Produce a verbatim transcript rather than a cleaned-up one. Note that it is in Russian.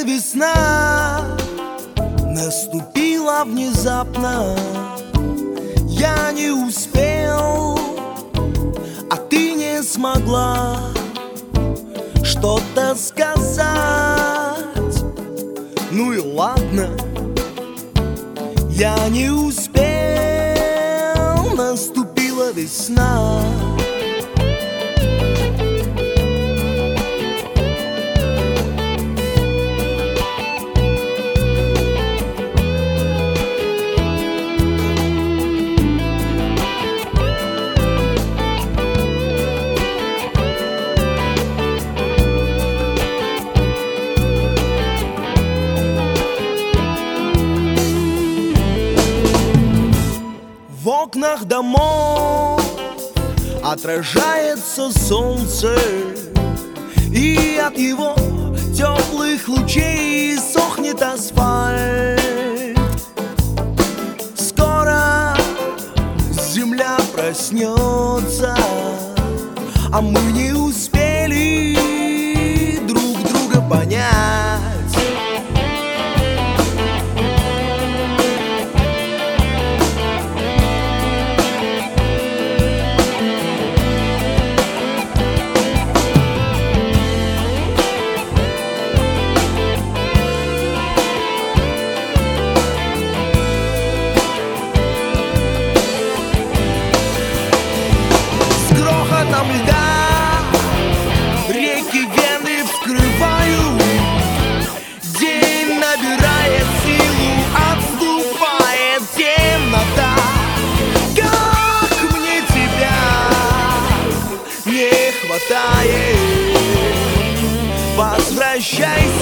весна наступила внезапно. Я не успел, а ты не смогла что-то сказать. Ну и ладно, я не успел, наступила весна. В окнах домов отражается солнце, и от его теплых лучей сохнет асфальт. Скоро земля проснется, а мы не успели друг друга понять. Там льда реки Вены вскрывают, день набирает силу, отступает темнота. Как мне тебя не хватает, возвращайся.